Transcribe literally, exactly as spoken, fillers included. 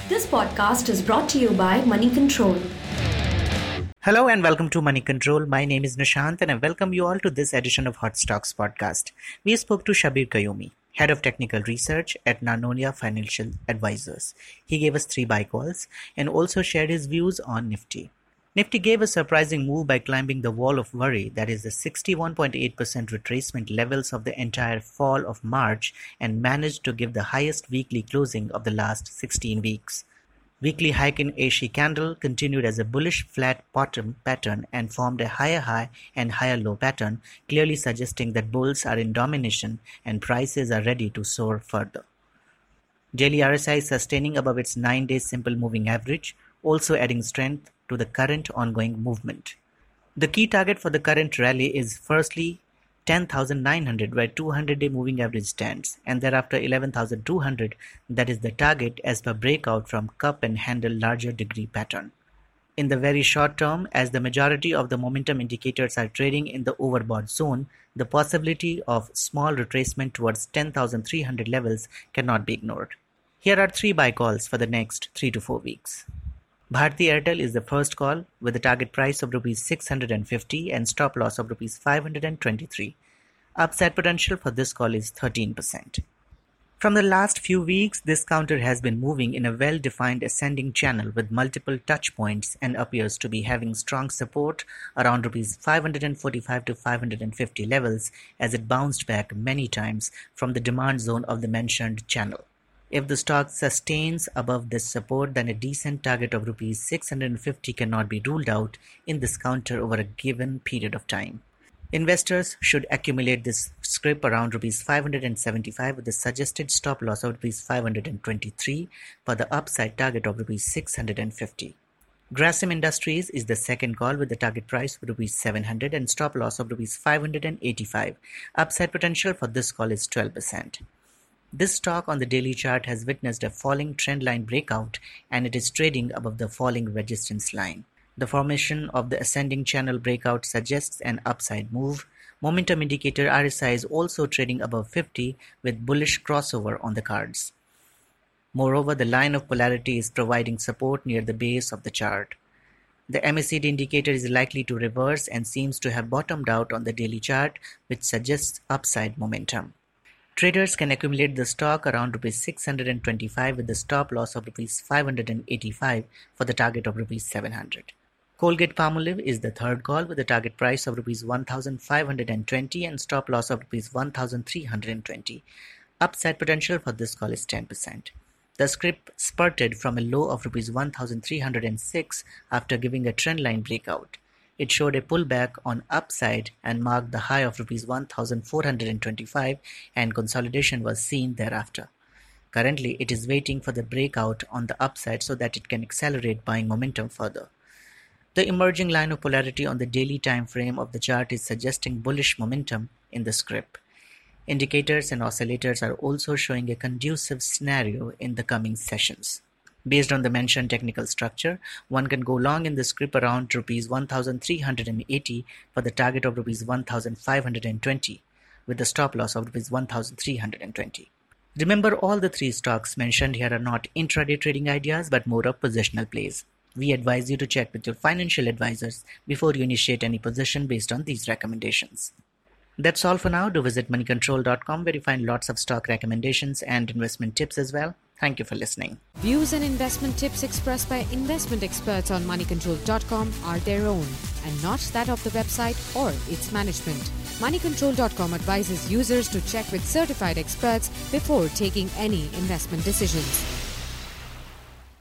This podcast is brought to you by Money Control. Hello and welcome to Money Control. My name is Nishant and I welcome you all to this edition of Hot Stocks podcast. We spoke to Shabir Qayyumi, Head of Technical Research at Narnonia Financial Advisors. He gave us three buy calls and also shared his views on Nifty. Nifty gave a surprising move by climbing the wall of worry, that is the sixty-one point eight percent retracement levels of the entire fall of March, and managed to give the highest weekly closing of the last sixteen weeks. Weekly hike in Ashi candle continued as a bullish flat bottom pattern and formed a higher high and higher low pattern, clearly suggesting that bulls are in domination and prices are ready to soar further. Daily R S I is sustaining above its nine-day simple moving average, also adding strength to the current ongoing movement. The key target for the current rally is firstly ten thousand nine hundred, where two hundred day moving average stands, and thereafter eleven thousand two hundred, that is the target as per breakout from cup and handle larger degree pattern. In the very short term, as the majority of the momentum indicators are trading in the overbought zone, the possibility of small retracement towards ten thousand three hundred levels cannot be ignored. Here are three buy calls for the next three to four weeks. Bharti Airtel is the first call with a target price of rupees six hundred fifty and stop loss of rupees five hundred twenty-three. Upside potential for this call is thirteen percent. From the last few weeks, this counter has been moving in a well-defined ascending channel with multiple touch points and appears to be having strong support around rupees five hundred forty-five to five hundred fifty levels as it bounced back many times from the demand zone of the mentioned channel. If the stock sustains above this support, then a decent target of rupees six hundred fifty cannot be ruled out in this counter over a given period of time. Investors should accumulate this scrip around rupees five hundred seventy-five with a suggested stop loss of rupees five hundred twenty-three for the upside target of rupees six hundred fifty. Grasim Industries is the second call with the target price of rupees seven hundred and stop loss of rupees five hundred eighty-five. Upside potential for this call is twelve percent. This stock on the daily chart has witnessed a falling trendline breakout and it is trading above the falling resistance line. The formation of the ascending channel breakout suggests an upside move. Momentum indicator R S I is also trading above fifty with bullish crossover on the cards. Moreover, the line of polarity is providing support near the base of the chart. The M A C D indicator is likely to reverse and seems to have bottomed out on the daily chart, which suggests upside momentum. Traders can accumulate the stock around rupees six hundred twenty-five with the stop loss of rupees five hundred eighty-five for the target of rupees seven hundred. Colgate-Palmolive is the third call with a target price of rupees one thousand five hundred twenty and stop loss of rupees one thousand three hundred twenty. Upside potential for this call is ten percent. The script spurted from a low of rupees one thousand three hundred six after giving a trendline breakout. It showed a pullback on upside and marked the high of rupees one thousand four hundred twenty-five, and consolidation was seen thereafter. Currently, it is waiting for the breakout on the upside so that it can accelerate buying momentum further. The emerging line of polarity on the daily time frame of the chart is suggesting bullish momentum in the script. Indicators and oscillators are also showing a conducive scenario in the coming sessions. Based on the mentioned technical structure, one can go long in the script around rupees one thousand three hundred eighty for the target of rupees one thousand five hundred twenty with the stop loss of rupees one thousand three hundred twenty. Remember, all the three stocks mentioned here are not intraday trading ideas but more of positional plays. We advise you to check with your financial advisors before you initiate any position based on these recommendations. That's all for now. Do visit money control dot com where you find lots of stock recommendations and investment tips as well. Thank you for listening. Views and investment tips expressed by investment experts on money control dot com are their own and not that of the website or its management. money control dot com advises users to check with certified experts before taking any investment decisions.